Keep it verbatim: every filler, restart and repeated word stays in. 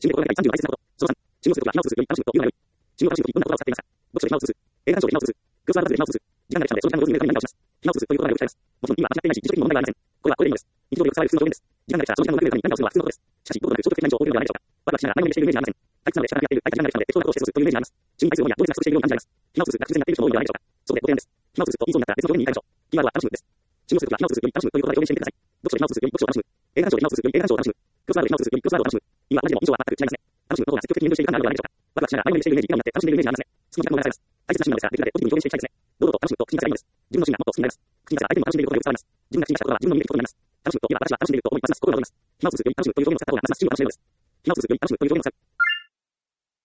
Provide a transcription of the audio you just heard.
新米心が第さんじゅうはち節なこと。そのさん、新語数とは、今を続くより楽しむという内容。新語が楽しむといろんな言葉を使っていました。読書で今を続く。映画鑑賞で今を続く。クロスワードパズルで今を続く。時間ができたので、長時間の様子に見るために何かをします。今を続くという言葉がよく使います。もちろん、今は間違っていないし、技術的にも問題がありません。これはこれでいいのです。日常でよく使われる普通の表現です。時間ができたら長時間の様子に見るために何かをするのは普通のことです。しかし、どこまで消極的な印象を送るのではないでしょうか。ワクワクしながら何もしているイメージがありません。退屈なので仕方なくやっている、相手時間ができたので適当なことをして過ごすというイメージがあります。趣味に対する思いや同時なくしているように感じられます。今を続くが不自然になっている人も多いのではないでしょうか。そこでご提案です。今を続くと言いそうになったら別の表現に言い換えましょう。キーワードは楽しむです。新語数とは今を続くより楽しむという言葉で表現してみてください。読書で今を続くより読書を楽しむ。映画鑑賞で今を続くより映画鑑賞を楽しむ。クロスワードで今を続くよりクロスワードを楽しむ。意味は同じでも印象は全く違いますね。楽しむの方が積極的に運動しているからなのではないでしょうか。ワクワクしながら前のめりしているイメージ、今をなって楽しんでいるイメージがありますね。その時間も流されます。大切な趣味なのですが、できるだけポジティブに表現していきたいですね。堂々と楽しむと口に出せばいいのです。自分の趣味がもっと好きになります。口に出せば相手も楽しんでいることがよく伝わります。自分が口に出したことは自分の見えていることになります。楽しむといえば私は楽しんでいると思います。心が躍ります。今を続くより楽しむという表現を使った方がますます趣味を楽しめるのです。今を続くより楽しむという表現を使う。